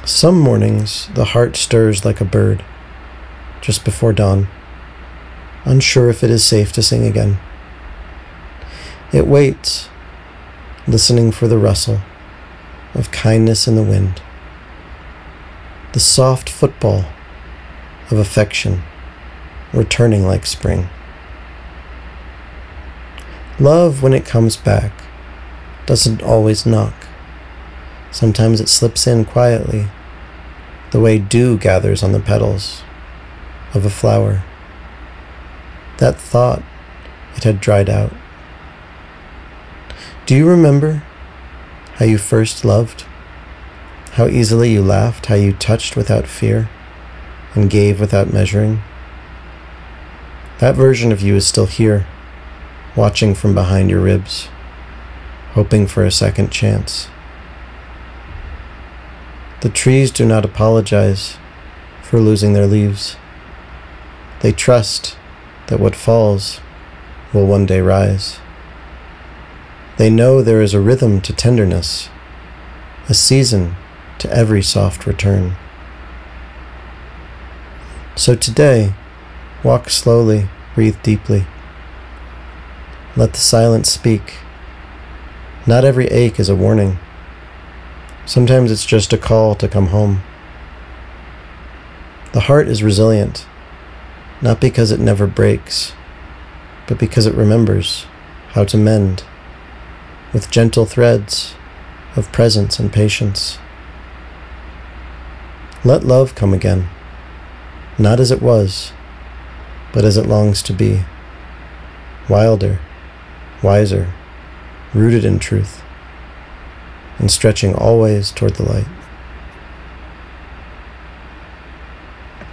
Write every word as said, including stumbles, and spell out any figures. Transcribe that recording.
Some mornings the heart stirs like a bird just before dawn, unsure if it is safe to sing again. It waits, listening for the rustle of kindness in the wind, the soft football of affection returning like spring. Love, when it comes back, doesn't always knock. Sometimes it slips in quietly, the way dew gathers on the petals of a flower. That thought it had dried out. Do you remember how you first loved? How easily you laughed, how you touched without fear and gave without measuring? That version of you is still here, watching from behind your ribs, hoping for a second chance. The trees do not apologize for losing their leaves. They trust that what falls will one day rise. They know there is a rhythm to tenderness, a season to every soft return. So today, walk slowly, breathe deeply. Let the silence speak. Not every ache is a warning. Sometimes it's just a call to come home. The heart is resilient, not because it never breaks, but because it remembers how to mend with gentle threads of presence and patience. Let love come again, not as it was, but as it longs to be, wilder, wiser, rooted in truth, and stretching always toward the light.